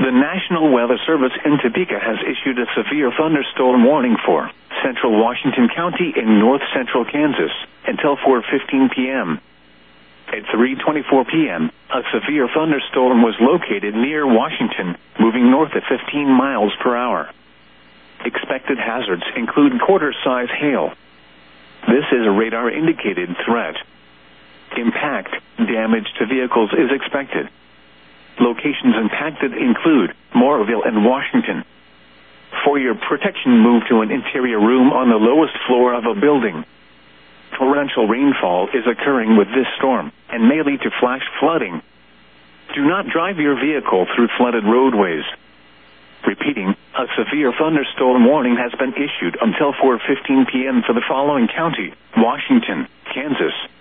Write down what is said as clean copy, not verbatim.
The National Weather Service in Topeka has issued a severe thunderstorm warning for central Washington County and north central Kansas until 4:15 p.m. At 3:24 p.m., a severe thunderstorm was located near Washington, moving north at 15 miles per hour. Expected hazards include quarter-size hail. This is a radar-indicated threat. Impact damage to vehicles is expected. Locations impacted include Mooresville and Washington. For your protection, move to an interior room on the lowest floor of a building. Torrential rainfall is occurring with this storm and may lead to flash flooding. Do not drive your vehicle through flooded roadways. Repeating, a severe thunderstorm warning has been issued until 4:15 p.m. for the following county: Washington, Kansas,